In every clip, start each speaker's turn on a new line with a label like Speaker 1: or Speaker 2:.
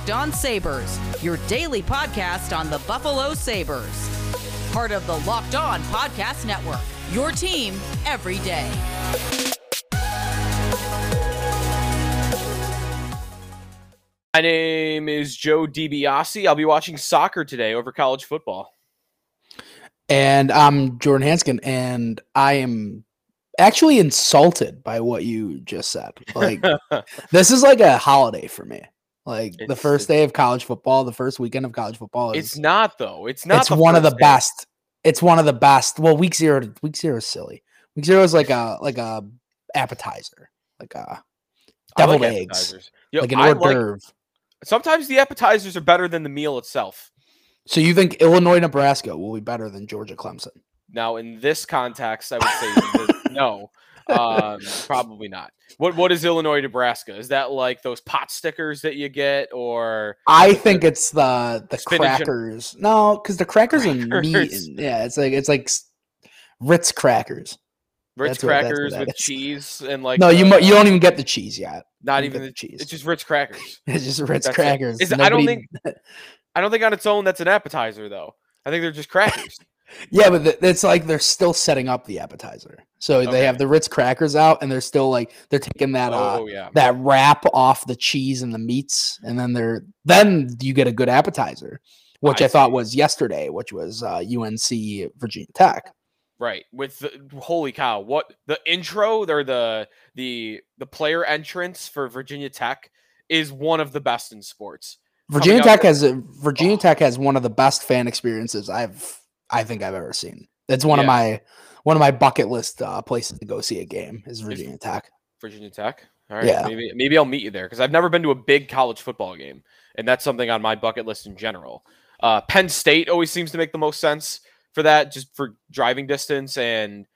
Speaker 1: Locked On Sabres, your daily podcast on the Buffalo Sabres. Part of the Locked On Podcast Network, your team every day.
Speaker 2: My name is Joe DiBiase. I'll be watching soccer today over college football.
Speaker 3: And I'm Jordan Hanskin, and I am actually insulted by what you just said. Like, this is like a holiday for me. Like, the first day of college football, the first weekend of college football.
Speaker 2: It's not, though. It's not.
Speaker 3: It's one of the best. It's one of the best. Well, week zero is silly. Week zero is like a appetizer, like a deviled eggs, like an hors d'oeuvre.
Speaker 2: Sometimes the appetizers are better than the meal itself.
Speaker 3: So you think Illinois, Nebraska will be better than Georgia, Clemson?
Speaker 2: Now, in this context, I would say no, probably not. What is Illinois, Nebraska? Is that like those pot stickers that you get, or?
Speaker 3: I think it's the crackers. No, because the crackers are meat. And, yeah, it's like Ritz crackers.
Speaker 2: Ritz crackers with cheese and like.
Speaker 3: No, you don't even get the cheese yet.
Speaker 2: Not even the cheese. It's just Ritz crackers.
Speaker 3: It's just Ritz crackers.
Speaker 2: I don't think on its own that's an appetizer though. I think they're just crackers.
Speaker 3: Yeah, but it's like they're still setting up the appetizer. So they have the Ritz crackers out, and they're still like they're taking that that wrap off the cheese and the meats, and then you get a good appetizer, which I thought was yesterday, which was UNC Virginia Tech.
Speaker 2: Right. With holy cow, what the intro or the player entrance for Virginia Tech is one of the best in sports.
Speaker 3: Virginia Tech has one of the best fan experiences I think I've ever seen. It's one of my bucket list places to go see a game is Virginia Tech.
Speaker 2: Virginia Tech. All right. Yeah. Maybe I'll meet you there because I've never been to a big college football game, and that's something on my bucket list in general. Penn State always seems to make the most sense for that, just for driving distance and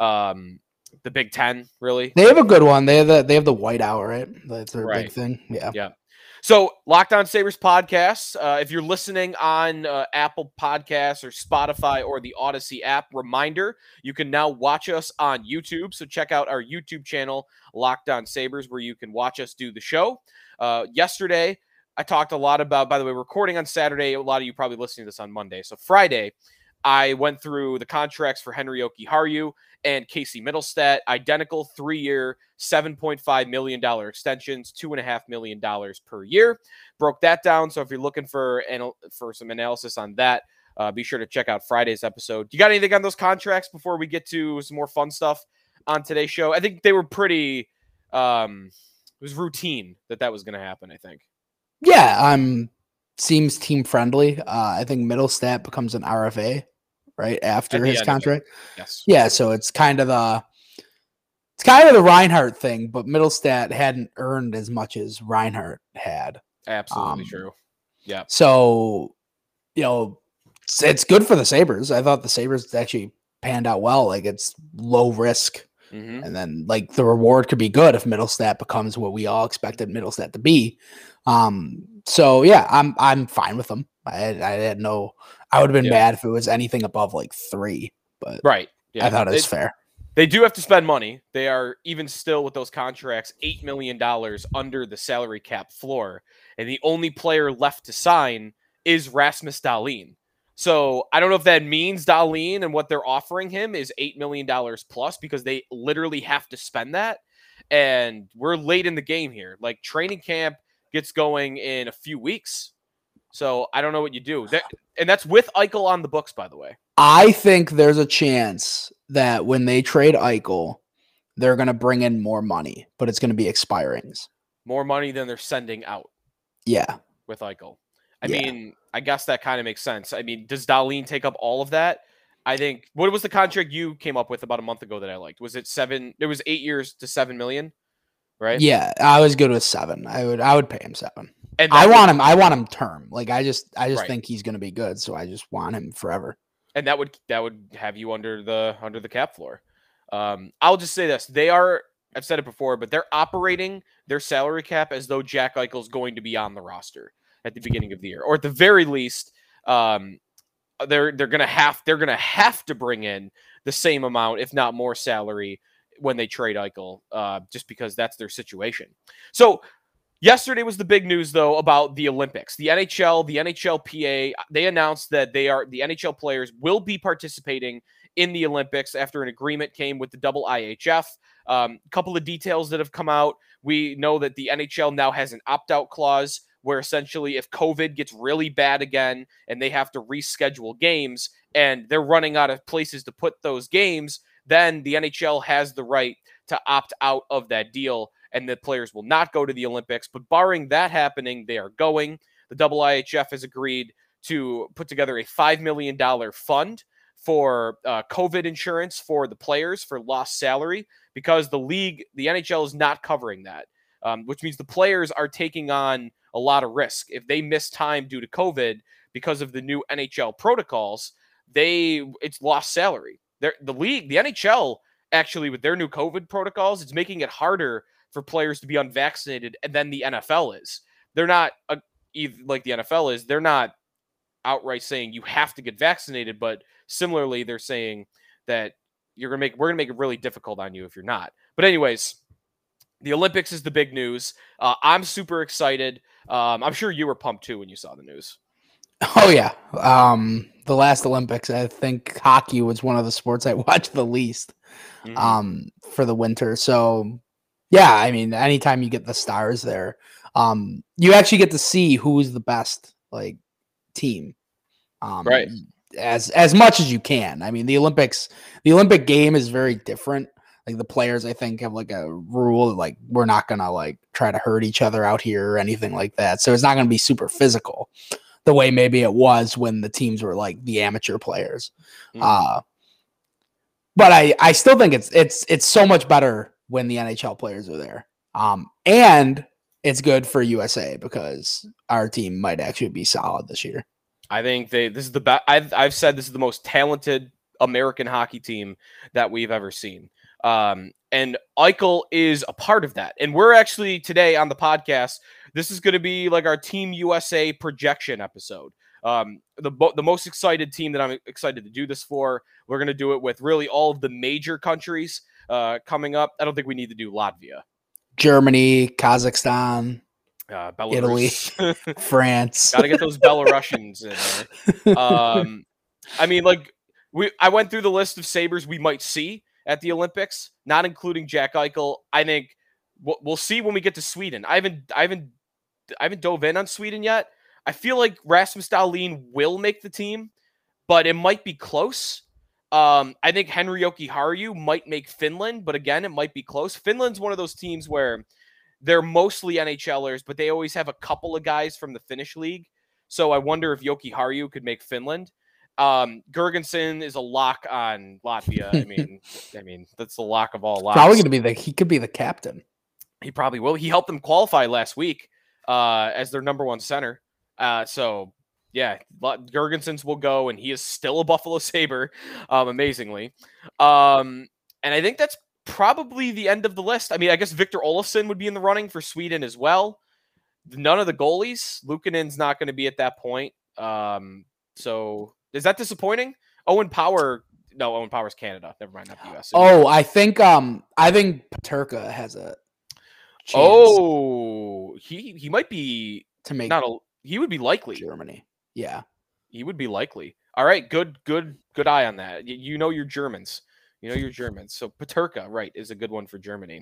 Speaker 2: the Big Ten, really.
Speaker 3: They have a good one. They have the whiteout, right? That's their big thing. Yeah.
Speaker 2: Yeah. So, Locked On Sabres podcast. If you're listening on Apple Podcasts or Spotify or the Odyssey app, reminder, you can now watch us on YouTube. So check out our YouTube channel, Locked On Sabres, where you can watch us do the show. Yesterday, I talked a lot about, by the way, recording on Saturday. A lot of you probably listening to this on Monday. So Friday, I went through the contracts for Henri Jokiharju and Casey Mittelstadt, identical 3-year, $7.5 million extensions, $2.5 million per year. Broke that down. So if you're looking for some analysis on that, be sure to check out Friday's episode. You got anything on those contracts before we get to some more fun stuff on today's show? I think they were pretty, it was routine that was going to happen, I think.
Speaker 3: Yeah, seems team friendly. I think Mittelstadt becomes an RFA right after his contract.
Speaker 2: Yes.
Speaker 3: Yeah, so it's kind of the Reinhart thing, but Mittelstadt hadn't earned as much as Reinhart had.
Speaker 2: Absolutely true. Yeah.
Speaker 3: So, it's good for the Sabres. I thought the Sabres actually panned out well. Like, it's low risk.
Speaker 2: Mm-hmm.
Speaker 3: And then like the reward could be good if Mittelstadt becomes what we all expected Mittelstadt to be. So yeah, I'm fine with them. I would have been mad if it was anything above like 3, but
Speaker 2: right. Yeah.
Speaker 3: I thought it was fair.
Speaker 2: They do have to spend money. They are even still with those contracts, $8 million under the salary cap floor. And the only player left to sign is Rasmus Dahlin. So I don't know if that means Dahlin and what they're offering him is $8 million plus because they literally have to spend that. And we're late in the game here. Like training camp gets going in a few weeks. So I don't know what you do. And that's with Eichel on the books, by the way.
Speaker 3: I think there's a chance that when they trade Eichel, they're going to bring in more money, but it's going to be expirings.
Speaker 2: More money than they're sending out.
Speaker 3: Yeah.
Speaker 2: With Eichel. I mean, I guess that kind of makes sense. I mean, does Dahlin take up all of that? I think, what was the contract you came up with about a month ago that I liked? Was it 7? It was 8 years to $7 million, right?
Speaker 3: Yeah, I was good with 7. I would pay him 7.
Speaker 2: And
Speaker 3: I want him term. Like I just think he's going to be good, so I just want him forever.
Speaker 2: And that would have you under the cap floor. I'll just say this: I've said it before, but they're operating their salary cap as though Jack Eichel's going to be on the roster at the beginning of the year, or at the very least, they're gonna have to bring in the same amount, if not more, salary when they trade Eichel, just because that's their situation. So Yesterday was the big news, though, about the Olympics. The NHL, the NHLPA, they announced that the NHL players will be participating in the Olympics after an agreement came with the IIHF. A couple of details that have come out. We know that the NHL now has an opt-out clause where essentially if COVID gets really bad again and they have to reschedule games and they're running out of places to put those games, then the NHL has the right to opt out of that deal and the players will not go to the Olympics. But barring that happening, they are going. The IIHF has agreed to put together a $5 million fund for COVID insurance for the players for lost salary because the league, the NHL is not covering that, which means the players are taking on a lot of risk. If they miss time due to COVID because of the new NHL protocols, it's lost salary. The league, the NHL, actually, with their new COVID protocols, it's making it harder for players to be unvaccinated, and then the NFL is. They're not like the NFL is. They're not outright saying you have to get vaccinated, but similarly, they're saying that we're gonna make it really difficult on you if you're not. But anyways, the Olympics is the big news. I'm super excited. I'm sure you were pumped too when you saw the news.
Speaker 3: Oh yeah. The last Olympics, I think hockey was one of the sports I watched the least for the winter. So yeah, I mean, anytime you get the stars there, you actually get to see who's the best like team.
Speaker 2: Right.
Speaker 3: As much as you can. I mean, the Olympic game is very different. Like the players, I think, have like a rule like we're not gonna like try to hurt each other out here or anything like that. So it's not gonna be super physical the way maybe it was when the teams were like the amateur players. But I still think it's so much better when the NHL players are there. And it's good for USA because our team might actually be solid this year.
Speaker 2: I think this is the best. I've said this is the most talented American hockey team that we've ever seen. And Eichel is a part of that. And we're actually today on the podcast, this is going to be like our Team USA projection episode. The most excited team that I'm excited to do this for. We're going to do it with really all of the major countries coming up. I don't think we need to do Latvia.
Speaker 3: Germany, Kazakhstan,
Speaker 2: Italy,
Speaker 3: France.
Speaker 2: Got to get those Belarusians in there. I mean, like I went through the list of Sabres we might see at the Olympics, not including Jack Eichel. I think we'll see when we get to Sweden. I haven't dove in on Sweden yet. I feel like Rasmus Dahlin will make the team, but it might be close. I think Henri Jokiharju might make Finland, but again, it might be close. Finland's one of those teams where they're mostly NHLers, but they always have a couple of guys from the Finnish league. So I wonder if Jokiharju could make Finland. Girgensson is a lock on Latvia. I mean that's the lock of all locks.
Speaker 3: Probably going to be he could be the captain.
Speaker 2: He probably will. He helped them qualify last week as their number one center. So yeah, Girgensons will go, and he is still a Buffalo Sabre, amazingly. And I think that's probably the end of the list. I mean, I guess Victor Olofsson would be in the running for Sweden as well. None of the goalies. Luukkonen's not going to be at that point. So is that disappointing? Owen Power's Canada. Never mind, not the US.
Speaker 3: Oh, I think Peterka has a chance.
Speaker 2: Oh, he might be
Speaker 3: to make
Speaker 2: he would be likely.
Speaker 3: Germany. Yeah.
Speaker 2: He would be likely. All right, good eye on that. You know your Germans. So Peterka, right, is a good one for Germany.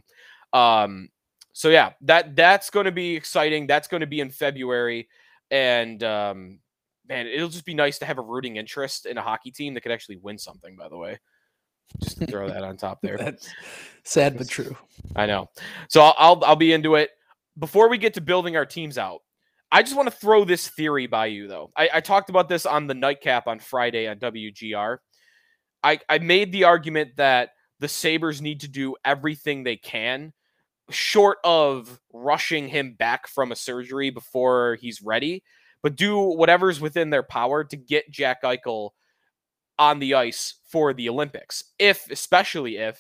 Speaker 2: So yeah, that's going to be exciting. That's going to be in February, and man, it'll just be nice to have a rooting interest in a hockey team that could actually win something. By the way, just to throw that on top there.
Speaker 3: That's sad but true.
Speaker 2: I know. So I'll be into it. Before we get to building our teams out, I just want to throw this theory by you, though. I talked about this on the Nightcap on Friday on WGR. I made the argument that the Sabres need to do everything they can, short of rushing him back from a surgery before he's ready, but do whatever's within their power to get Jack Eichel on the ice for the Olympics. Especially if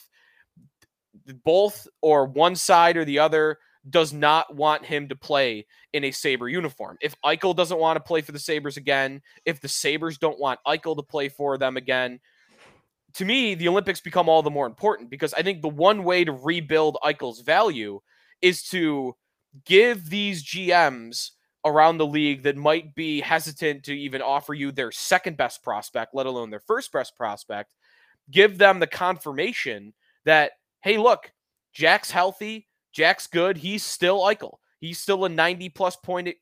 Speaker 2: both or one side or the other does not want him to play in a Sabre uniform. If Eichel doesn't want to play for the Sabres again, if the Sabres don't want Eichel to play for them again, to me, the Olympics become all the more important because I think the one way to rebuild Eichel's value is to give these GMs around the league that might be hesitant to even offer you their second best prospect, let alone their first best prospect, give them the confirmation that, hey, look, Jack's healthy, Jack's good, he's still Eichel. He's still a 90-plus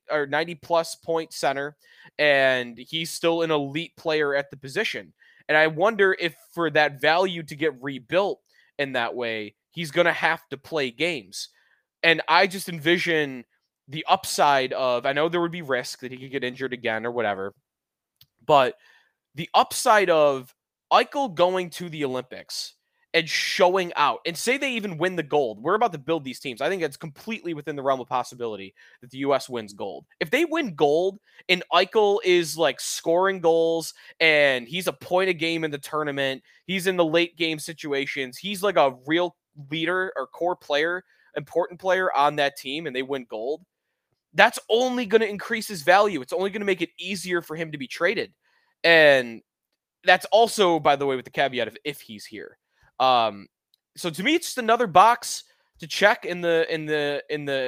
Speaker 2: point center, and he's still an elite player at the position. And I wonder if for that value to get rebuilt in that way, he's going to have to play games. And I just envision the upside of, I know there would be risk that he could get injured again or whatever, but the upside of Eichel going to the Olympics and showing out, and say they even win the gold. We're about to build these teams. I think it's completely within the realm of possibility that the U.S. wins gold. If they win gold and Eichel is like scoring goals and he's a point a game in the tournament, he's in the late game situations, he's like a real leader or core player, important player on that team, and they win gold, that's only going to increase his value. It's only going to make it easier for him to be traded. And that's also, by the way, with the caveat of if he's here. So to me, it's just another box to check in the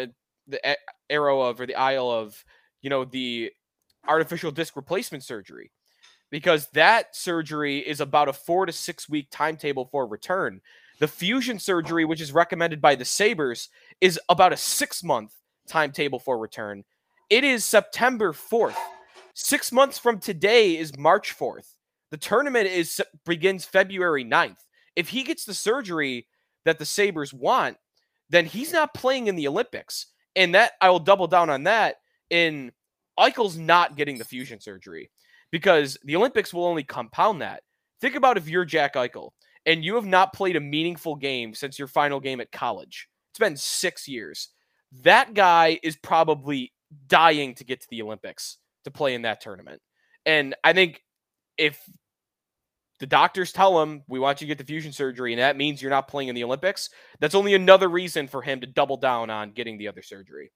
Speaker 2: arrow of, or the aisle of, the artificial disc replacement surgery, because that surgery is about a 4 to 6 week timetable for return. The fusion surgery, which is recommended by the Sabres, is about a 6-month timetable for return. It is September 4th. 6 months from today is March 4th. The tournament begins February 9th. If he gets the surgery that the Sabres want, then he's not playing in the Olympics. And that, I will double down on that, in Eichel's not getting the fusion surgery, because the Olympics will only compound that. Think about if you're Jack Eichel and you have not played a meaningful game since your final game at college. It's been 6 years. That guy is probably dying to get to the Olympics to play in that tournament. And I think if the doctors tell him, we want you to get the fusion surgery, and that means you're not playing in the Olympics, that's only another reason for him to double down on getting the other surgery.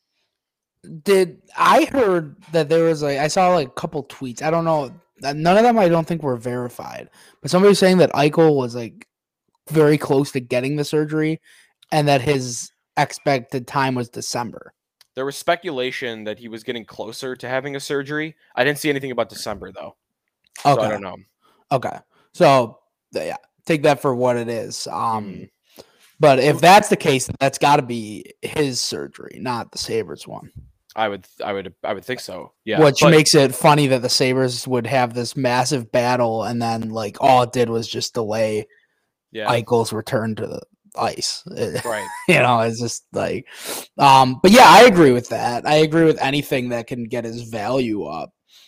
Speaker 3: I heard that there was I saw a couple tweets. I don't know. None of them I don't think were verified, but somebody was saying that Eichel was very close to getting the surgery and that his expected time was December.
Speaker 2: There was speculation that he was getting closer to having a surgery. I didn't see anything about December though.
Speaker 3: Okay.
Speaker 2: So I don't know.
Speaker 3: Okay. So yeah, take that for what it is. But if that's the case, that's got to be his surgery, not the Sabres one.
Speaker 2: I would think so. Yeah.
Speaker 3: Which makes it funny that the Sabres would have this massive battle and then all it did was just delay Eichel's return to the ice.
Speaker 2: Right.
Speaker 3: It's just but yeah, I agree with that. I agree with anything that can get his value up.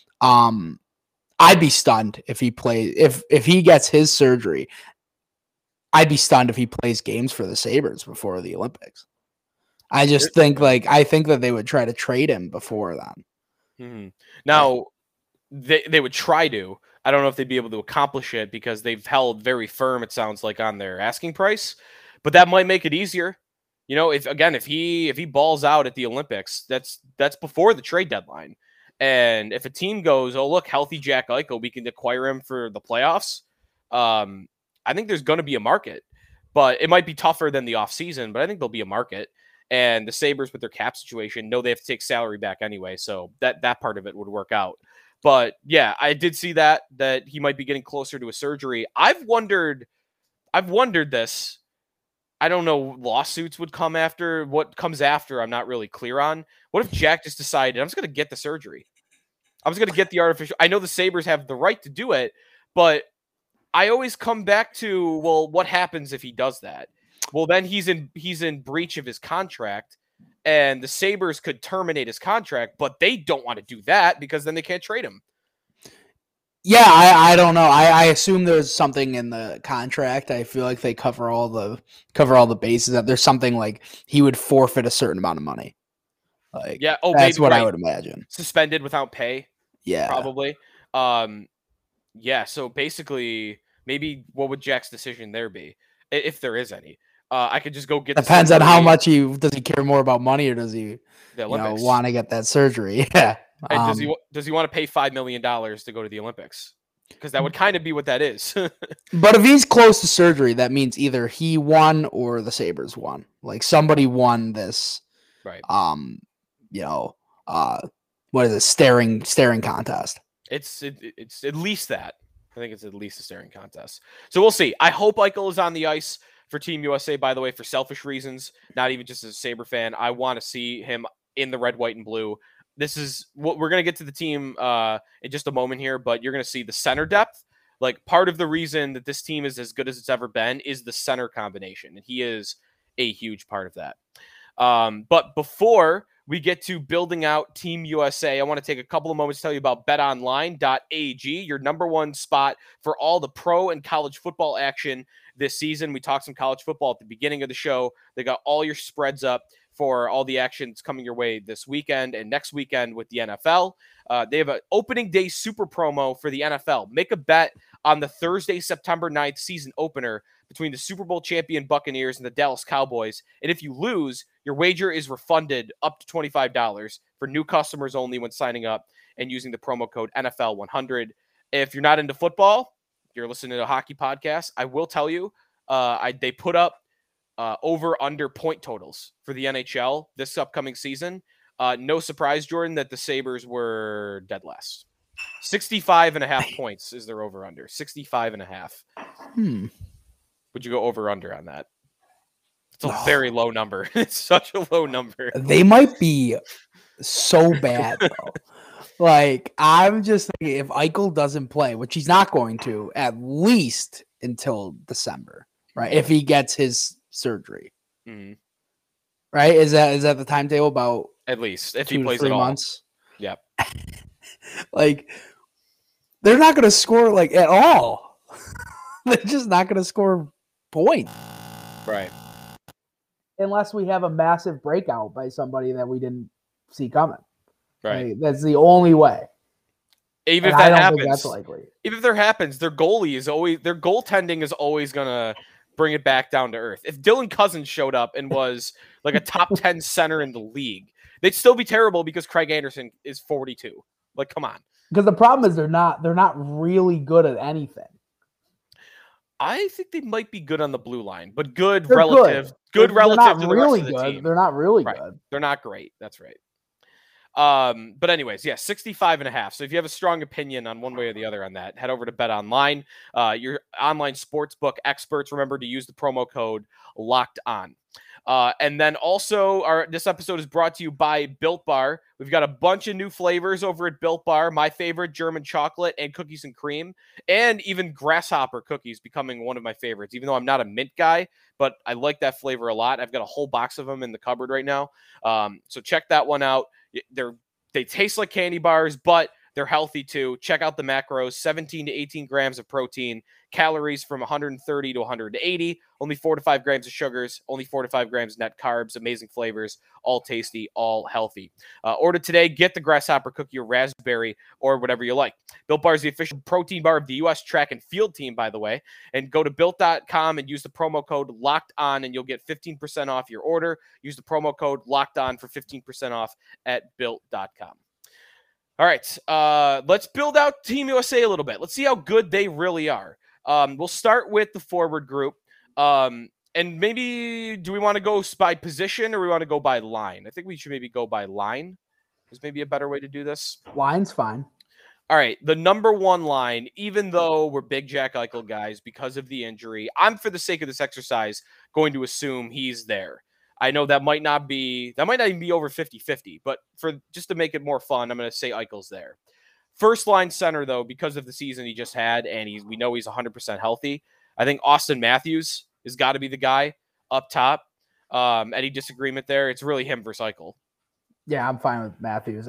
Speaker 3: I'd be stunned if he plays, if he gets his surgery. I'd be stunned if he plays games for the Sabres before the Olympics. I just think that they would try to trade him before then.
Speaker 2: Mm-hmm. Now, they would try to. I don't know if they'd be able to accomplish it because they've held very firm, it sounds like, on their asking price. But that might make it easier. If he balls out at the Olympics, that's before the trade deadline. And if a team goes, oh look, healthy Jack Eichel, we can acquire him for the playoffs. I think there's going to be a market, but it might be tougher than the offseason, but I think there'll be a market. And the Sabres, with their cap situation, know they have to take salary back anyway, so that part of it would work out. But yeah, I did see that he might be getting closer to a surgery. I've wondered this. I don't know, lawsuits would come after. What comes after, I'm not really clear on. What if Jack just decided, I'm just going to get the surgery? I'm just going to get the artificial. I know the Sabres have the right to do it, but I always come back to, well, what happens if he does that? Well, then he's in breach of his contract, and the Sabres could terminate his contract, but they don't want to do that because then they can't trade him.
Speaker 3: Yeah, I don't know. I assume there's something in the contract. I feel like they cover all the bases. That there's something like he would forfeit a certain amount of money.
Speaker 2: That's
Speaker 3: maybe, what right. I would imagine.
Speaker 2: Suspended without pay.
Speaker 3: Yeah,
Speaker 2: probably. Yeah. So basically, maybe what would Jack's decision there be, if there is any? I could just go get.
Speaker 3: Depends on how much does he care more about money, or does he want to get that surgery? Yeah.
Speaker 2: And does he want to pay $5 million to go to the Olympics? Because that would kind of be what that is.
Speaker 3: But if he's close to surgery, that means either he won or the Sabres won. Like somebody won this.
Speaker 2: Right.
Speaker 3: What is it? Staring contest.
Speaker 2: It's at least that. I think it's at least a staring contest. So we'll see. I hope Eichel is on the ice for Team USA, by the way, for selfish reasons, not even just as a Sabre fan. I want to see him in the red, white, and blue. This is what we're going to get to the team in just a moment here, but you're going to see the center depth. Like, part of the reason that this team is as good as it's ever been is the center combination, and he is a huge part of that. But before we get to building out Team USA, I want to take a couple of moments to tell you about betonline.ag, your number one spot for all the pro and college football action this season. We talked some college football at the beginning of the show. They got all your spreads up for all the actions coming your way this weekend and next weekend with the NFL. They have an opening day super promo for the NFL. Make a bet on the Thursday, September 9th season opener between the Super Bowl champion Buccaneers and the Dallas Cowboys. And if you lose, your wager is refunded up to $25 for new customers only when signing up and using the promo code NFL100. If you're not into football, you're listening to a hockey podcast, I will tell you, they put up over-under point totals for the NHL this upcoming season. No surprise, Jordan, that the Sabres were dead last. 65.5 points is their over-under. 65.5. Would you go over-under on that? It's a very low number. It's such a low number.
Speaker 3: They might be so bad, though. Like, I'm just thinking, if Eichel doesn't play, which he's not going to, at least until December, right? If he gets his surgery, right? Is that the timetable? About
Speaker 2: at least if he plays at all.
Speaker 3: Months.
Speaker 2: Yep.
Speaker 3: Like, they're not going to score like at all. They're just not going to score points,
Speaker 2: right?
Speaker 3: Unless we have a massive breakout by somebody that we didn't see coming.
Speaker 2: Right.
Speaker 3: Like, that's the only way.
Speaker 2: Even if that happens, that's likely. Even if there happens, their goaltending is always gonna bring it back down to earth. If Dylan Cousins showed up and was like a top 10 center in the league, they'd still be terrible because Craig Anderson is 42. Like, come on.
Speaker 3: Because the problem is they're not really good at anything.
Speaker 2: I think they might be good on the blue line, but good relative to the rest of the team.
Speaker 3: They're not really good.
Speaker 2: They're not great. That's right. But anyways, 65.5. So if you have a strong opinion on one way or the other on that, head over to BetOnline. Your online sportsbook experts, remember to use the promo code LOCKEDON. And then also, this episode is brought to you by Built Bar. We've got a bunch of new flavors over at Built Bar. My favorite, German chocolate and cookies and cream, and even grasshopper cookies becoming one of my favorites, even though I'm not a mint guy, but I like that flavor a lot. I've got a whole box of them in the cupboard right now. So check that one out. They taste like candy bars, but they're healthy too. Check out the macros: 17 to 18 grams of protein, calories from 130 to 180, only 4 to 5 grams of sugars, only 4 to 5 grams net carbs, amazing flavors, all tasty, all healthy. Order today, get the grasshopper cookie or raspberry or whatever you like. Built Bar is the official protein bar of the U.S. track and field team, by the way. And go to Built.com and use the promo code LOCKEDON and you'll get 15% off your order. Use the promo code LOCKEDON for 15% off at Built.com. All right, let's build out Team USA a little bit. Let's see how good they really are. We'll start with the forward group. And maybe, do we want to go by position or we want to go by line? I think we should maybe go by line. Is maybe a better way to do this.
Speaker 3: Line's fine.
Speaker 2: All right, the number one line, even though we're big Jack Eichel guys because of the injury, I'm, for the sake of this exercise, going to assume he's there. I know that might not even be over 50-50, but for just to make it more fun, I'm going to say Eichel's there. First line center, though, because of the season he just had, and we know he's 100% healthy, I think Austin Matthews has got to be the guy up top. Any disagreement there? It's really him versus Eichel.
Speaker 3: Yeah, I'm fine with Matthews.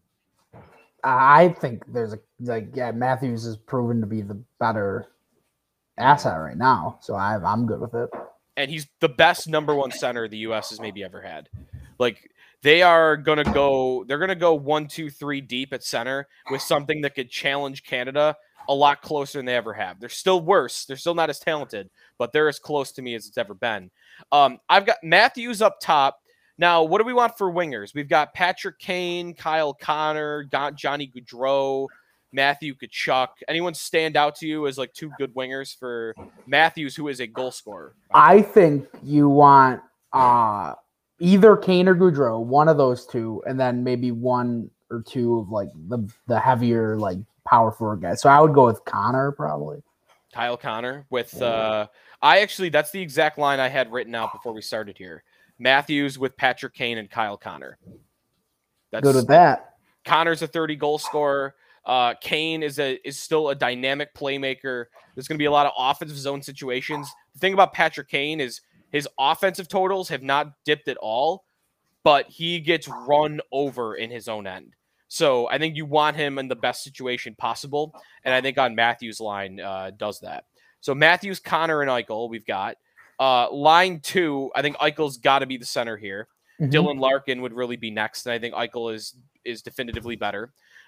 Speaker 3: I think Matthews is proven to be the better asset right now, so I'm good with it.
Speaker 2: And he's the best number one center the U.S. has maybe ever had. Like, they're going to go 1, 2, 3 deep at center with something that could challenge Canada a lot closer than they ever have. They're still worse. They're still not as talented, but they're as close to me as it's ever been. I've got Matthews up top. Now, what do we want for wingers? We've got Patrick Kane, Kyle Connor, Johnny Gaudreau, Matthew Tkachuk. Anyone stand out to you as like two good wingers for Matthews, who is a goal scorer?
Speaker 3: I think you want either Kane or Gaudreau, one of those two, and then maybe one or two of like the heavier like power forward guys. So I would go with Connor probably.
Speaker 2: Kyle Connor with that's the exact line I had written out before we started here. Matthews with Patrick Kane and Kyle Connor.
Speaker 3: That's good with that.
Speaker 2: Connor's a 30-goal scorer. Kane is still a dynamic playmaker. There's going to be a lot of offensive zone situations. The thing about Patrick Kane is his offensive totals have not dipped at all, but he gets run over in his own end. So I think you want him in the best situation possible, and I think on Matthews' line does that. So Matthews, Connor, and Eichel we've got. Line 2, I think Eichel's got to be the center here. Mm-hmm. Dylan Larkin would really be next, and I think Eichel is definitively better.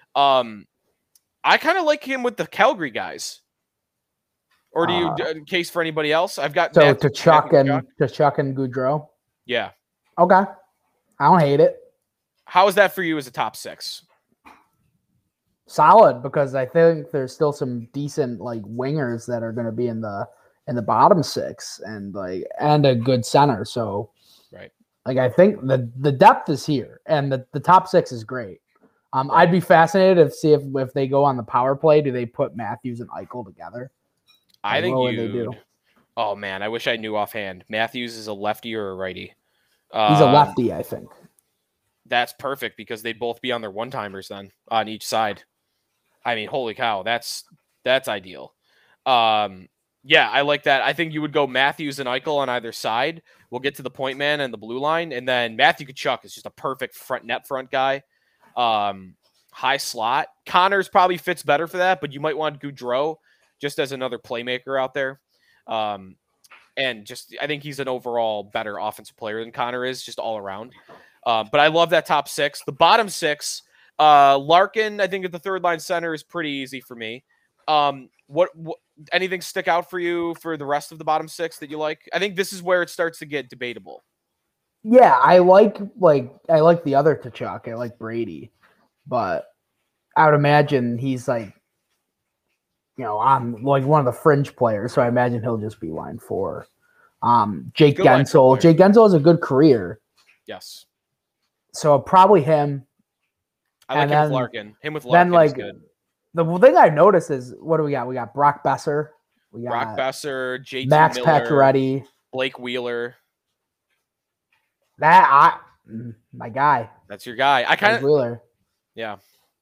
Speaker 2: I kind of like him with the Calgary guys. Or do you case for anybody else? I've got
Speaker 3: Tkachuk and Gaudreau.
Speaker 2: Yeah.
Speaker 3: Okay. I don't hate it.
Speaker 2: How is that for you as a top 6?
Speaker 3: Solid, because I think there's still some decent like wingers that are going to be in the bottom 6 and a good center. So
Speaker 2: right.
Speaker 3: Like I think the depth is here and the top 6 is great. I'd be fascinated to see if they go on the power play, do they put Matthews and Eichel together?
Speaker 2: I think they do. Oh man, I wish I knew offhand. Matthews is a lefty or a righty?
Speaker 3: He's a lefty, I think.
Speaker 2: That's perfect because they'd both be on their one-timers then on each side. I mean, holy cow, that's ideal. Yeah, I like that. I think you would go Matthews and Eichel on either side. We'll get to the point man and the blue line, and then Matthew Tkachuk is just a perfect net front guy. High slot. Connors probably fits better for that, but you might want Gaudreau just as another playmaker out there. And just I think he's an overall better offensive player than Connor is, just all around. But I love that top 6. The bottom 6, Larkin, I think at the third line center is pretty easy for me. What anything stick out for you for the rest of the bottom 6 that you like? I think this is where it starts to get debatable.
Speaker 3: Yeah, I like the other Tkachuk. I like Brady, but I would imagine he's like, I'm like one of the fringe players, so I imagine he'll just be line 4. Jake Gensel. Jake Gensel has a good career.
Speaker 2: Yes.
Speaker 3: So probably him.
Speaker 2: I like him with Larkin. Him with Larkin is good.
Speaker 3: The thing I noticed is, what do we got? We got Brock Besser. We got
Speaker 2: Brock Besser, JT
Speaker 3: Max
Speaker 2: Miller,
Speaker 3: Pacioretty,
Speaker 2: Blake Wheeler.
Speaker 3: My guy.
Speaker 2: That's your guy. I kind of
Speaker 3: Wheeler.
Speaker 2: Yeah.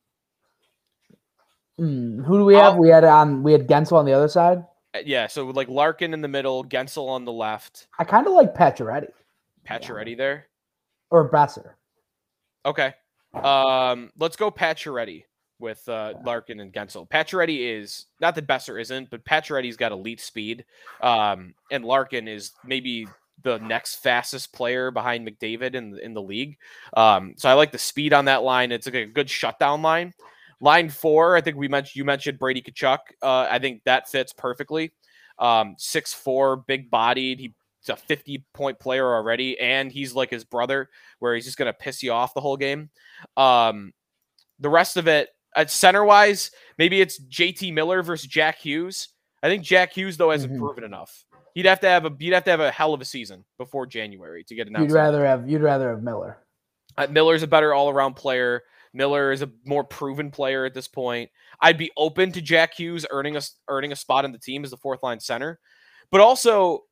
Speaker 3: Who do we have? We had Gensel on the other side.
Speaker 2: Yeah, so like Larkin in the middle, Gensel on the left.
Speaker 3: I kind of like Pacioretty.
Speaker 2: Pacioretty there,
Speaker 3: or Besser.
Speaker 2: Okay. Let's go Pacioretty with Larkin and Gensel. Pacioretty is not that Besser isn't, but Pacioretty's got elite speed. And Larkin is maybe the next fastest player behind McDavid in the league. So I like the speed on that line. It's like a good shutdown line. Line 4, I think you mentioned Brady Tkachuk. I think that fits perfectly. 6'4", big-bodied. He's a 50-point player already, and he's like his brother, where he's just going to piss you off the whole game. The rest of it, center-wise, maybe it's JT Miller versus Jack Hughes. I think Jack Hughes, though, hasn't proven enough. He'd have to have a hell of a season before January to get announced.
Speaker 3: You'd rather have Miller.
Speaker 2: Miller's a better all-around player. Miller is a more proven player at this point. I'd be open to Jack Hughes earning a spot on the team as the fourth line center, but also,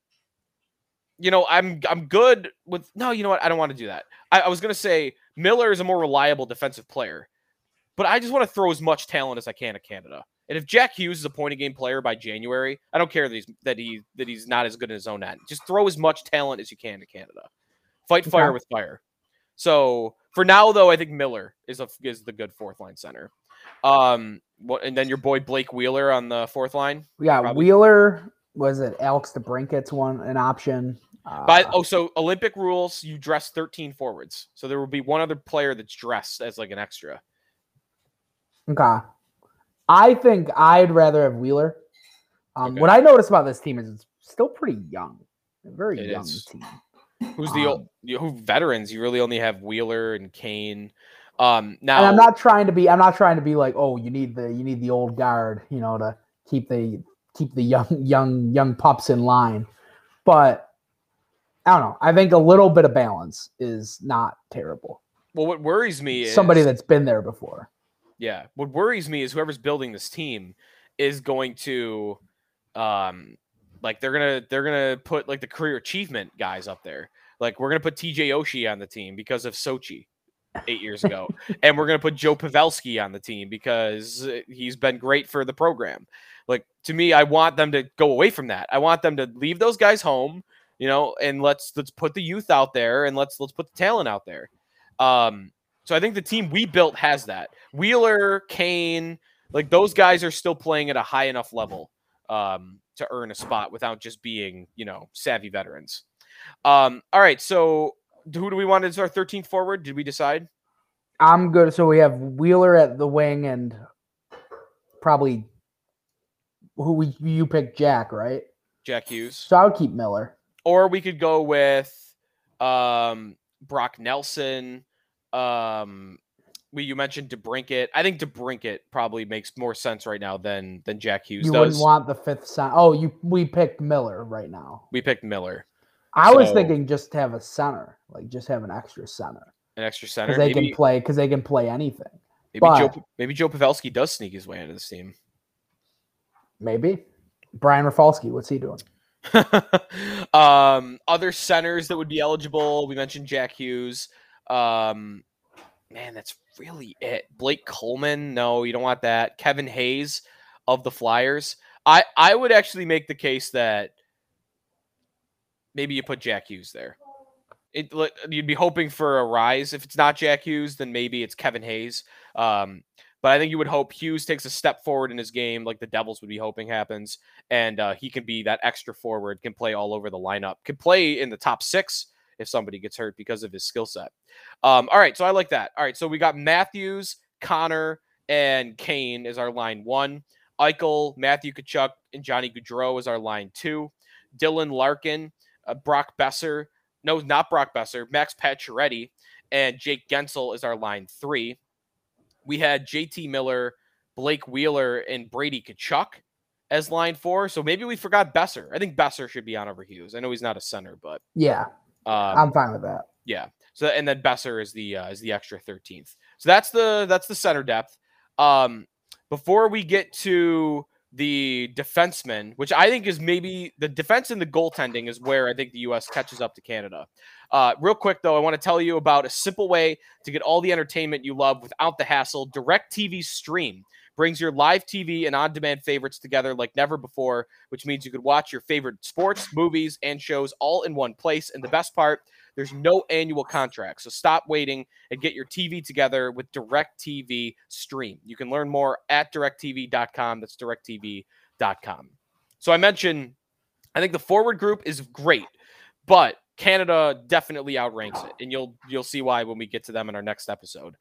Speaker 2: I'm good with. No, you know what? I don't want to do that. I was going to say Miller is a more reliable defensive player, but I just want to throw as much talent as I can at Canada. And if Jack Hughes is a point a game player by January, I don't care that he's not as good in his own end. Just throw as much talent as you can to Canada. Fight fire with fire. So for now, though, I think Miller is the good fourth line center. And then your boy Blake Wheeler on the fourth line.
Speaker 3: We got Wheeler. Was it Alex DeBrincat's an option?
Speaker 2: So Olympic rules, you dress 13 forwards. So there will be one other player that's dressed as like an extra.
Speaker 3: Okay. I think I'd rather have Wheeler.
Speaker 2: Okay.
Speaker 3: What I noticed about this team is it's still pretty young. A very young team.
Speaker 2: Who's who veterans? You really only have Wheeler and Kane. Now, and
Speaker 3: I'm not trying to be like, oh, you need the old guard, to keep the young pups in line. But I don't know. I think a little bit of balance is not terrible.
Speaker 2: Well, what worries me is
Speaker 3: somebody that's been there before.
Speaker 2: Yeah. What worries me is whoever's building this team is going to like they're gonna put like the career achievement guys up there. Like we're gonna put TJ Oshie on the team because of Sochi 8 years ago. And we're gonna put Joe Pavelski on the team because he's been great for the program. Like to me, I want them to go away from that. I want them to leave those guys home, you know, and let's put the youth out there and let's put the talent out there. So I think the team we built has that. Wheeler, Kane, like those guys are still playing at a high enough level to earn a spot without just being, you know, savvy veterans. All right, so who do we want as our 13th forward? Did we decide?
Speaker 3: I'm good. So we have Wheeler at the wing and probably you picked Jack, right?
Speaker 2: Jack Hughes.
Speaker 3: So I would keep Miller.
Speaker 2: Or we could go with Brock Nelson. You mentioned DeBrincat. I think DeBrincat probably makes more sense right now than Jack Hughes does.
Speaker 3: You wouldn't want the fifth center. Oh, we picked Miller right now.
Speaker 2: We picked Miller.
Speaker 3: I was thinking just to have a center, like just have an extra center.
Speaker 2: An extra center?
Speaker 3: Because they can play anything.
Speaker 2: Maybe Joe Pavelski does sneak his way into this team.
Speaker 3: Maybe. Brian Rafalski, what's he doing?
Speaker 2: Other centers that would be eligible. We mentioned Jack Hughes. Man, that's really it. Blake Coleman. No, you don't want that. Kevin Hayes of the Flyers. I would actually make the case that maybe you put Jack Hughes there. You'd be hoping for a rise. If it's not Jack Hughes, then maybe it's Kevin Hayes. But I think you would hope Hughes takes a step forward in his game, like the Devils would be hoping happens, and he can be that extra forward, can play all over the lineup, can play in the top 6 if somebody gets hurt because of his skill set. All right, so I like that. All right, so we got Matthews, Connor, and Kane as our line 1. Eichel, Matthew Tkachuk, and Johnny Gaudreau as our line 2. Dylan Larkin, Brock Besser. No, not Brock Besser. Max Pacioretty and Jake Gensel is our line 3. We had JT Miller, Blake Wheeler, and Brady Tkachuk as line 4. So maybe we forgot Besser. I think Besser should be on over Hughes. I know he's not a center, but
Speaker 3: yeah, I'm fine with that.
Speaker 2: Yeah. So and then Besser is the extra 13th. So that's the center depth. Before we get to the defensemen, which I think is maybe the defense and the goaltending is where I think the U.S. catches up to Canada. Real quick, though, I want to tell you about a simple way to get all the entertainment you love without the hassle. DirecTV Stream brings your live TV and on-demand favorites together like never before, which means you could watch your favorite sports, movies, and shows all in one place. And the best part, there's no annual contract. So stop waiting and get your TV together with DirecTV Stream. You can learn more at directtv.com. That's directtv.com. So I mentioned, I think the forward group is great, but Canada definitely outranks it. And you'll see why when we get to them in our next episode.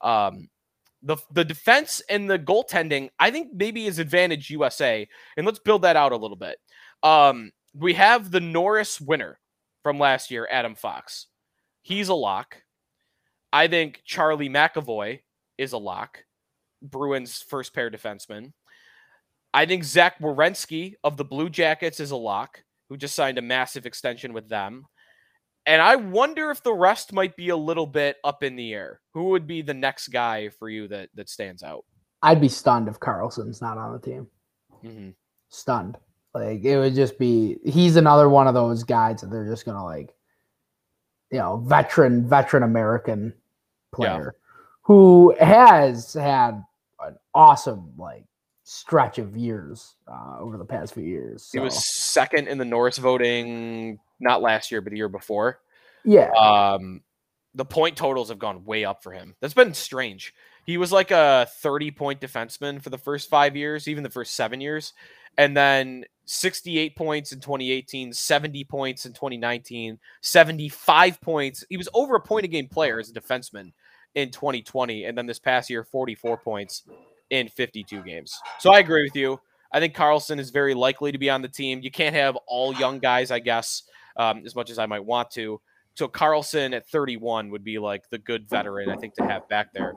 Speaker 2: The defense and the goaltending, I think maybe is advantage USA. And let's build that out a little bit. We have the Norris winner from last year, Adam Fox. He's a lock. I think Charlie McAvoy is a lock. Bruins' first pair defenseman. I think Zach Werenski of the Blue Jackets is a lock, who just signed a massive extension with them. And I wonder if the rest might be a little bit up in the air. Who would be the next guy for you that stands out?
Speaker 3: I'd be stunned if Carlson's not on the team.
Speaker 2: Mm-hmm.
Speaker 3: Stunned. Like, it would just be, he's another one of those guys that they're just going to, like, you know, veteran American player who has had an awesome, like, stretch of years over the past few years. So.
Speaker 2: He was second in the Norris voting, not last year, but the year before.
Speaker 3: Yeah.
Speaker 2: The point totals have gone way up for him. That's been strange. He was like a 30-point defenseman for the first 5 years, even the first 7 years. And then 68 points in 2018, 70 points in 2019, 75 points. He was over a point-a-game player as a defenseman in 2020. And then this past year, 44 points in 52 games. So I agree with you. I think Carlson is very likely to be on the team. You can't have all young guys, I guess, as much as I might want to. So Carlson at 31 would be like the good veteran, I think, to have back there.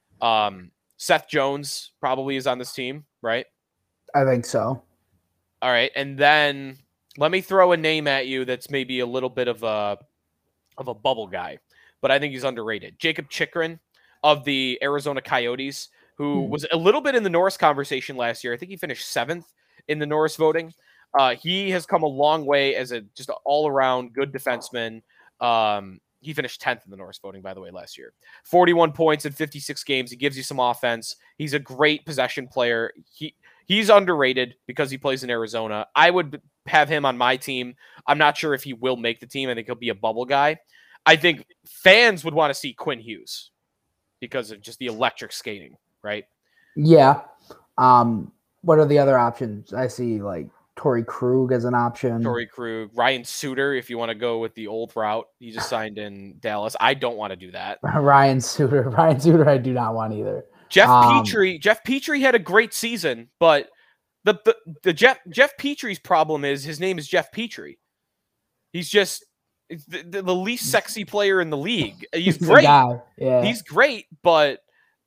Speaker 2: Seth Jones probably is on this team, right?
Speaker 3: I think so.
Speaker 2: All right. And then Let me throw a name at you that's maybe a little bit of a bubble guy, but I think he's underrated. Jacob Chychrun of the Arizona Coyotes, who was a little bit in the Norris conversation last year. I think he finished 7th in the Norris voting. He has come a long way as just an all-around good defenseman. He finished 10th in the Norris voting, by the way, last year. 41 points in 56 games. He gives you some offense. He's a great possession player. He's underrated because he plays in Arizona. I would have him on my team. I'm not sure if he will make the team. I think he'll be a bubble guy. I think fans would want to see Quinn Hughes because of just the electric skating, right?
Speaker 3: Yeah. What are the other options? I see like Torrey Krug as an option.
Speaker 2: Torrey Krug, Ryan Suter, if you want to go with the old route. He just signed in Dallas. I don't want to do that.
Speaker 3: Ryan Suter, I do not want either.
Speaker 2: Jeff Petrie had a great season, but the Jeff Petrie's problem is his name is Jeff Petrie. He's just the least sexy player in the league. He's great.
Speaker 3: Yeah.
Speaker 2: He's great, but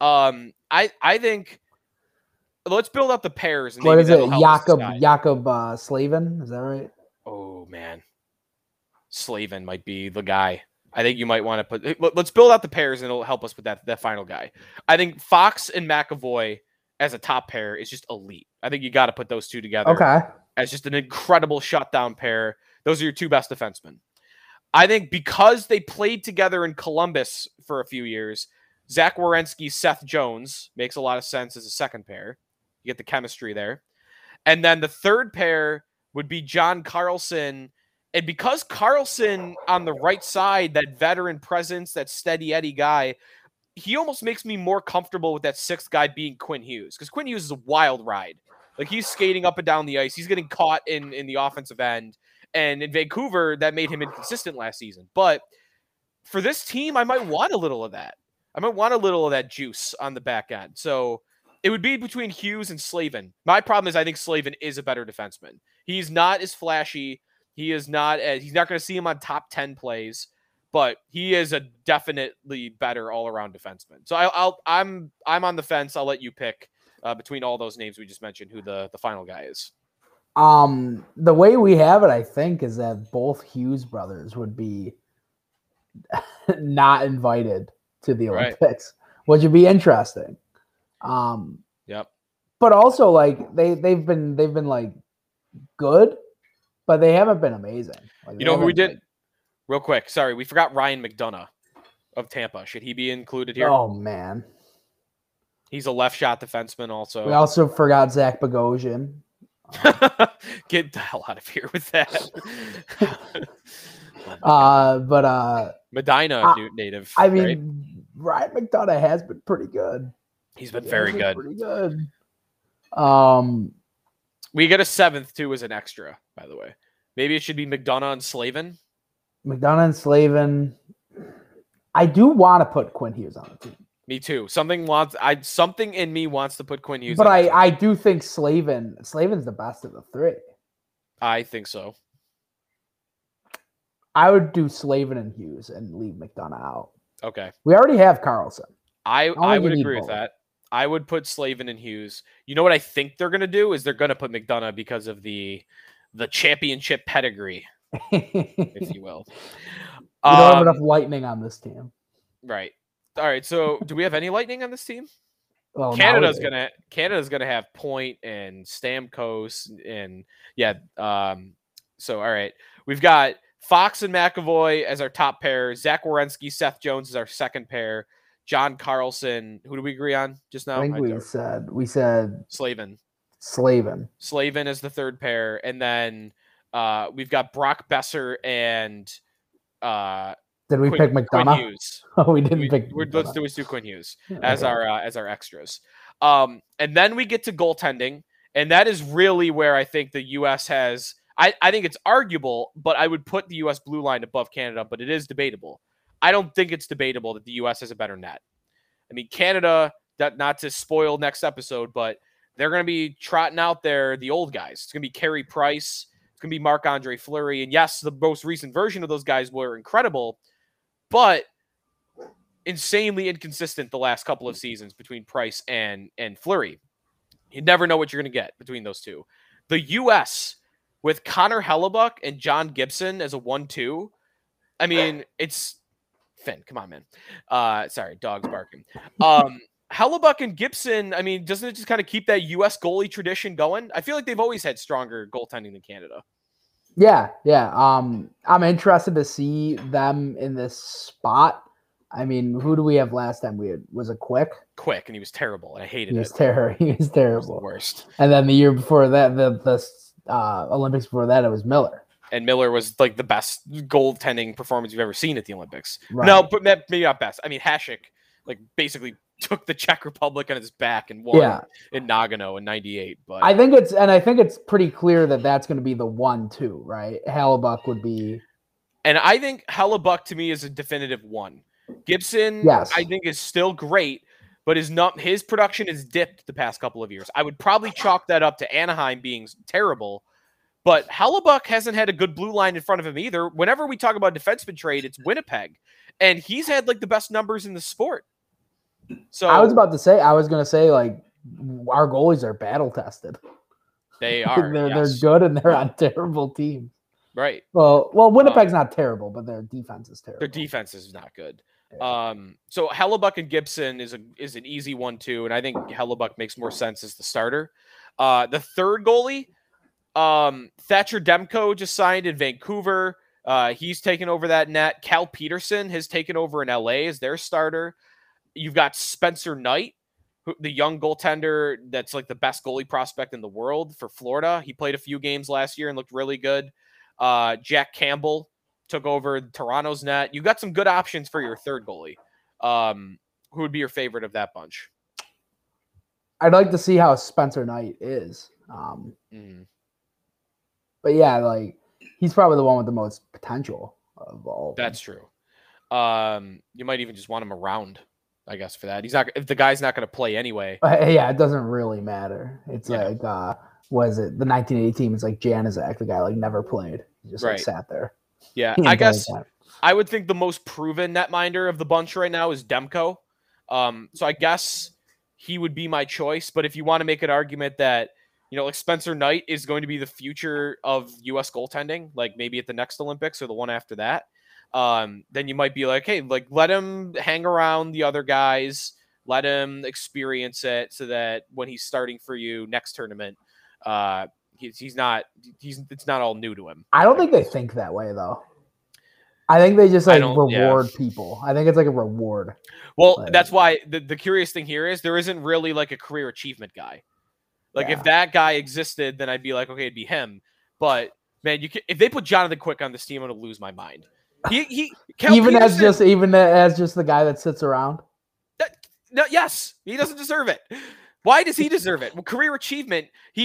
Speaker 2: I think let's build up the pairs. And
Speaker 3: what is it? Jakob Slavin? Is that right?
Speaker 2: Oh man, Slavin might be the guy. I think you might want to put. Let's build out the pairs, and it'll help us with that final guy. I think Fox and McAvoy as a top pair is just elite. I think you got to put those two together.
Speaker 3: Okay.
Speaker 2: As just an incredible shutdown pair. Those are your two best defensemen. I think because they played together in Columbus for a few years, Zach Werenski, Seth Jones makes a lot of sense as a second pair. You get the chemistry there. And then the third pair would be John Carlson. And because Carlson on the right side, that veteran presence, that steady Eddie guy, he almost makes me more comfortable with that sixth guy being Quinn Hughes. Because Quinn Hughes is a wild ride. Like, he's skating up and down the ice. He's getting caught in the offensive end. And in Vancouver, that made him inconsistent last season. But for this team, I might want a little of that. I might want a little of that juice on the back end. So it would be between Hughes and Slavin. My problem is I think Slavin is a better defenseman. He's not as flashy. He's not going to see him on top 10 plays, but he is a definitely better all-around defenseman. So I'm on the fence. I'll let you pick between all those names we just mentioned who the final guy is.
Speaker 3: The way we have it, I think, is that both Hughes brothers would be not invited to the Olympics, which would be interesting.
Speaker 2: Yep.
Speaker 3: But also, like they've been like good, but they haven't been amazing. Like,
Speaker 2: you know who we did? Real quick, sorry, we forgot Ryan McDonough of Tampa. Should he be included here?
Speaker 3: Oh man,
Speaker 2: he's a left shot defenseman. Also,
Speaker 3: we also forgot Zach Bogosian.
Speaker 2: Get the hell out of here with that. Medina native.
Speaker 3: I mean, right? Ryan McDonough has been pretty good.
Speaker 2: He's been very good.
Speaker 3: Pretty good.
Speaker 2: We get a 7th too as an extra, by the way. Maybe it should be McDonough and Slavin.
Speaker 3: McDonough and Slavin. I do want to put Quinn Hughes on the team.
Speaker 2: Me too. Something in me wants to put Quinn Hughes.
Speaker 3: But I do think Slavin's the best of the three.
Speaker 2: I think so.
Speaker 3: I would do Slavin and Hughes and leave McDonough out.
Speaker 2: Okay.
Speaker 3: We already have Carlson.
Speaker 2: I would agree with that. I would put Slavin and Hughes. You know what I think they're going to do is they're going to put McDonough because of the championship pedigree, if you will.
Speaker 3: We don't have enough lightning on this team.
Speaker 2: Right. All right. So do we have any lightning on this team?
Speaker 3: Well,
Speaker 2: Canada's gonna have Point and Stamkos and So all right, we've got Fox and McAvoy as our top pair. Zach Werenski, Seth Jones is our second pair. John Carlson. Who do we agree on just now?
Speaker 3: I think we said
Speaker 2: Slavin.
Speaker 3: Slavin
Speaker 2: is the third pair, and then we've got Brock Besser and.
Speaker 3: Did we pick McDonough?
Speaker 2: Quinn Hughes.
Speaker 3: Oh, we didn't pick.
Speaker 2: Let's do Quinn Hughes as our extras. And then we get to goaltending, and that is really where I think the U.S. has. I think it's arguable, but I would put the U.S. blue line above Canada, but it is debatable. I don't think it's debatable that the U.S. has a better net. I mean, Canada, not to spoil next episode, but they're going to be trotting out there the old guys. It's going to be Carey Price. It's going to be Marc-Andre Fleury. And yes, the most recent version of those guys were incredible, but insanely inconsistent the last couple of seasons between Price and Fleury. You never know what you're going to get between those two. The U.S., with Connor Hellebuyck and John Gibson as a 1-2. I mean, it's Finn. Come on, man. Sorry, dog's barking. Hellebuyck and Gibson, I mean, doesn't it just kind of keep that U.S. goalie tradition going? I feel like they've always had stronger goaltending than Canada.
Speaker 3: Yeah. I'm interested to see them in this spot. I mean, who do we have last time? Was it Quick,
Speaker 2: and he was terrible, and I hated it.
Speaker 3: He was terrible.
Speaker 2: He was the worst.
Speaker 3: And then the year before that, the Olympics before that, it was Miller.
Speaker 2: And Miller was like the best goaltending performance you've ever seen at the Olympics.
Speaker 3: Right.
Speaker 2: No, but maybe not best. I mean, Hasek like basically took the Czech Republic on his back and won in Nagano in '98. But
Speaker 3: I think it's pretty clear that that's going to be the 1-2, right? Hellebuyck would be,
Speaker 2: and I think Hellebuyck to me is a definitive 1. Gibson,
Speaker 3: yes,
Speaker 2: I think is still great, but his production has dipped the past couple of years. I would probably chalk that up to Anaheim being terrible. But Hellebuyck hasn't had a good blue line in front of him either. Whenever we talk about defenseman trade, it's Winnipeg. And he's had like the best numbers in the sport. So
Speaker 3: I was going to say, like, our goalies are battle tested.
Speaker 2: They are.
Speaker 3: They're good and they're on terrible teams.
Speaker 2: Right.
Speaker 3: Well, Winnipeg's not terrible, but their defense is terrible.
Speaker 2: Their defense is not good. So Hellebuyck and Gibson is an easy 1-2, and I think Hellebuyck makes more sense as the starter. The third goalie, Thatcher Demko just signed in Vancouver. He's taken over that net. Cal Peterson has taken over in LA as their starter. You've got Spencer Knight, the young goaltender that's like the best goalie prospect in the world for Florida. He played a few games last year and looked really good. Jack Campbell took over Toronto's net. You got some good options for your third goalie. Who would be your favorite of that bunch?
Speaker 3: I'd like to see how Spencer Knight is. But yeah, like he's probably the one with the most potential of all.
Speaker 2: That's true. You might even just want him around, I guess, for that. He's not if the guy's not going to play anyway.
Speaker 3: Yeah, it doesn't really matter. It's like was it the 1980 team? It's like Januzak, the guy like never played. He just like sat there.
Speaker 2: Yeah, I guess I would think the most proven netminder of the bunch right now is Demko. So I guess he would be my choice. But if you want to make an argument that, like Spencer Knight is going to be the future of U.S. goaltending, like maybe at the next Olympics or the one after that, then you might be like, hey, like let him hang around the other guys, let him experience it so that when he's starting for you next tournament, it's not all new to him.
Speaker 3: I don't think they think that way though. I think they just like reward people. I think it's like a reward.
Speaker 2: Well, that's why the curious thing here is there isn't really like a career achievement guy. Like if that guy existed, then I'd be like, okay, it'd be him. But man, if they put Jonathan Quick on this team, I'm gonna lose my mind. Even as just the guy that sits around. Yes, he doesn't deserve it. Why does he deserve it? Well, career achievement.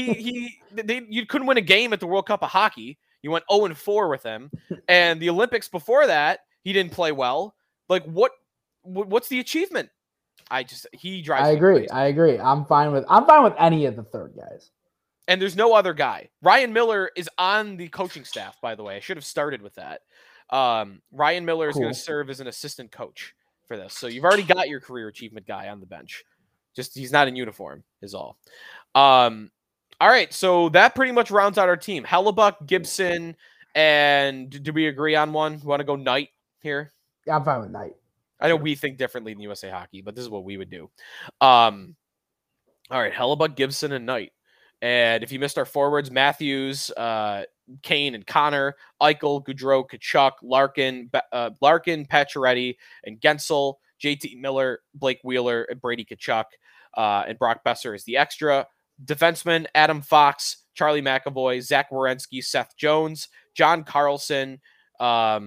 Speaker 2: You couldn't win a game at the World Cup of Hockey. You went 0-4 with him, and the Olympics before that, he didn't play well. Like what's the achievement? He drives.
Speaker 3: I agree. I'm fine with any of the third guys.
Speaker 2: And there's no other guy. Ryan Miller is on the coaching staff, by the way. I should have started with that. Ryan Miller is going to serve as an assistant coach for this. So you've already got your career achievement guy on the bench. Just he's not in uniform is all. All right, so that pretty much rounds out our team. Hellebuyck, Gibson, and do we agree on one? You want to go Knight here?
Speaker 3: Yeah, I'm fine with Knight.
Speaker 2: I know we think differently than USA Hockey, but this is what we would do. All right, Hellebuyck, Gibson, and Knight. And if you missed our forwards, Matthews, Kane, and Connor, Eichel, Gaudreau, Tkachuk, Larkin, Pacioretty, and Gensel, JT Miller, Blake Wheeler, and Brady Tkachuk, and Brock Besser is the extra. Defensemen, Adam Fox, Charlie McAvoy, Zach Werenski, Seth Jones, John Carlson. Why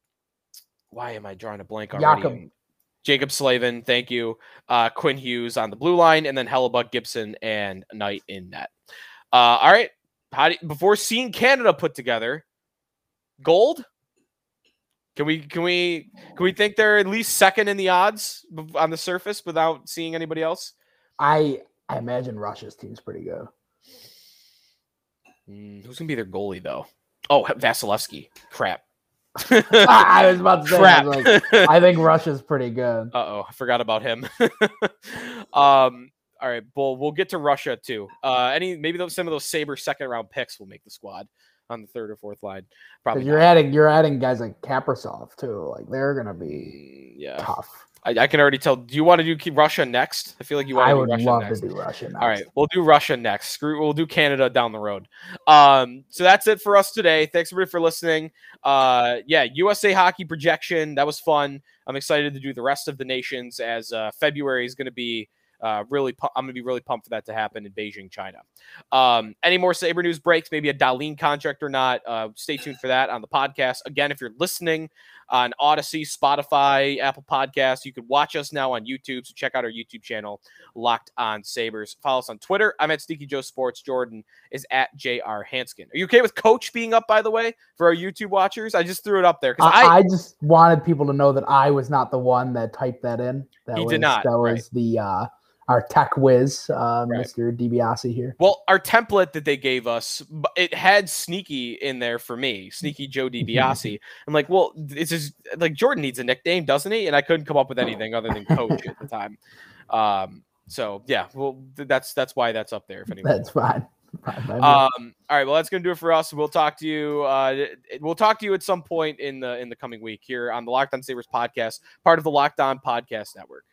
Speaker 2: am I drawing a blank already? Jacob Slavin, thank you. Quinn Hughes on the blue line, and then Hellebuyck, Gibson, and Knight in net. All right. Before seeing Canada put together, gold. Can we think they're at least second in the odds on the surface without seeing anybody else?
Speaker 3: I imagine Russia's team's pretty good.
Speaker 2: Who's gonna be their goalie though? Oh, Vasilevsky. Crap.
Speaker 3: I was about to say, I think Russia's pretty good.
Speaker 2: I forgot about him. All right, we'll get to Russia too. Maybe some of those Sabre second round picks will make the squad. on the third or fourth line. Probably
Speaker 3: you're adding guys like Kaprizov too. Like they're gonna be tough.
Speaker 2: I can already tell. Do you want to do Russia next? I feel like you want to do Russia next.
Speaker 3: I would love to do Russia next.
Speaker 2: All right, we'll do Russia next. We'll do Canada down the road. So that's it for us today. Thanks everybody for listening. USA hockey projection. That was fun. I'm excited to do the rest of the nations as February is going to be I'm going to be really pumped for that to happen in Beijing, China. Any more Sabre news breaks, maybe a Dahlin contract or not, stay tuned for that on the podcast. Again, if you're listening on Odyssey, Spotify, Apple Podcasts, you can watch us now on YouTube. So check out our YouTube channel, Locked On Sabres. Follow us on Twitter. I'm at Sneaky Joe Sports. Jordan is at JR Hanskin. Are you okay with Coach being up, by the way, for our YouTube watchers? I just threw it up there.
Speaker 3: I just wanted people to know that I was not the one that typed that in.
Speaker 2: He did not.
Speaker 3: That was our tech whiz, Mr. DiBiase here.
Speaker 2: Well, our template that they gave us, it had Sneaky in there for me, Sneaky Joe DiBiase. I'm like, well, it's just like Jordan needs a nickname, doesn't he? And I couldn't come up with anything other than Coach at the time. So yeah, well, that's why that's up there. If anyone,
Speaker 3: that's fine.
Speaker 2: All right, well, that's gonna do it for us. We'll talk to you. We'll talk to you at some point in the coming week here on the Locked On Sabres podcast, part of the Locked On Podcast Network.